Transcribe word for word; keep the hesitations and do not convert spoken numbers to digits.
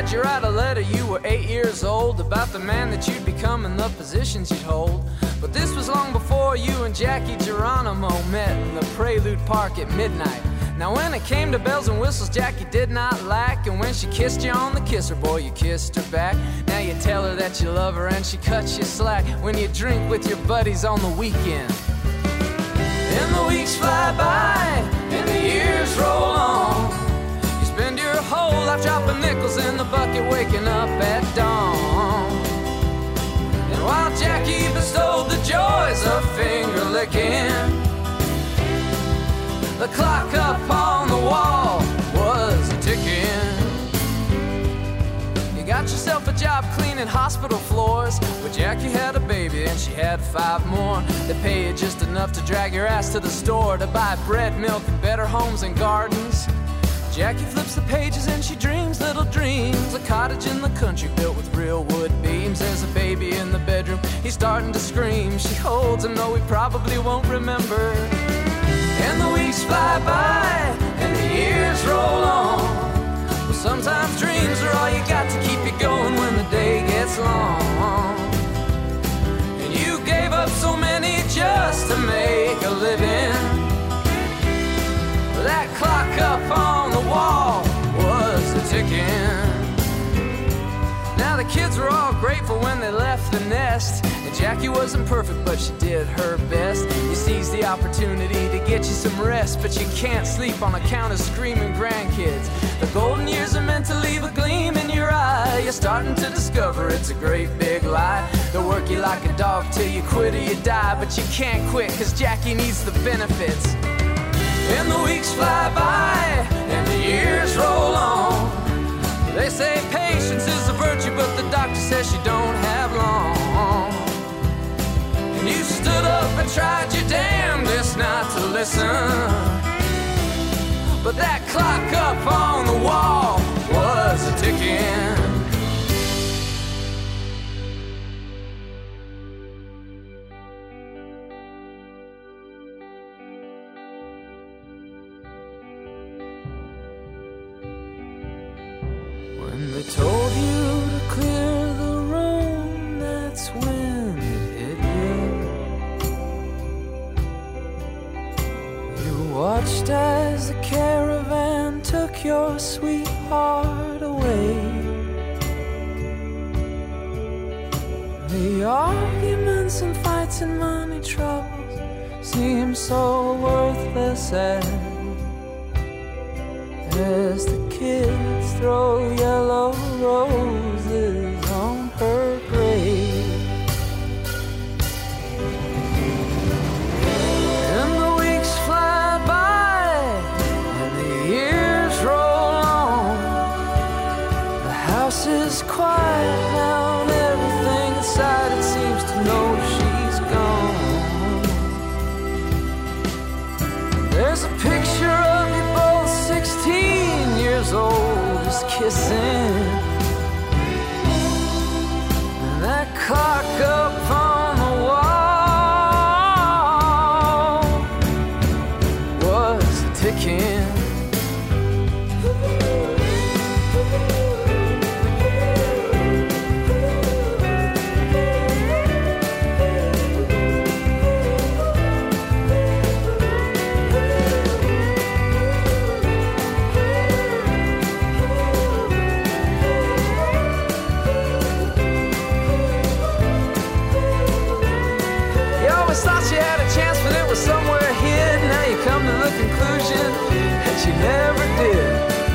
Had you write a letter, you were eight years old, about the man that you'd become and the positions you'd hold. But this was long before you and Jackie Geronimo met in the Prelude Park at midnight. Now when it came to bells and whistles, Jackie did not lack. And when she kissed you on the kisser, boy, you kissed her back. Now you tell her that you love her and she cuts you slack when you drink with your buddies on the weekend. And the weeks fly by and the years roll on. You spend your whole life dropping nickels in the bucket, waking up at dawn. And while Jackie bestowed the joys of finger licking, the clock up on the wall was ticking. You got yourself a job cleaning hospital floors, but Jackie had a baby and she had five more. They pay you just enough to drag your ass to the store to buy bread, milk, and better homes and gardens. Jackie flips the pages and she dreams little dreams. A cottage in the country built with real wood beams. There's a baby in the bedroom, he's starting to scream. She holds him though he probably won't remember. And the weeks fly by and the years roll on. Well, sometimes dreams are all you got to keep you going when the day gets long. And you gave up so many just to make a living. That clock up on the wall was a ticking. Now the kids were all grateful when they left the nest. And Jackie wasn't perfect, but she did her best. You seized the opportunity to get you some rest, but you can't sleep on account of screaming grandkids. The golden years are meant to leave a gleam in your eye. You're starting to discover it's a great big lie. They'll work you like a dog till you quit or you die. But you can't quit, cause Jackie needs the benefits. And the weeks fly by and the years roll on. They say patience is a virtue, but the doctor says you don't have long. And you stood up and tried your damnedest not to listen. But that clock up on the wall was a ticking. When they told you to clear the room, that's when it hit you. You watched as the caravan took your sweetheart away. The arguments and fights and money troubles seem so worthless as As the kids throw yellow roses on her grave. And the weeks fly by and the years roll on. The house is quiet now and everything inside it seems to know she's gone. There's a picture of you both sixteen years old, just kissing. And that clock up on the wall was ticking. Somewhere hid, now you come to the conclusion that you never did.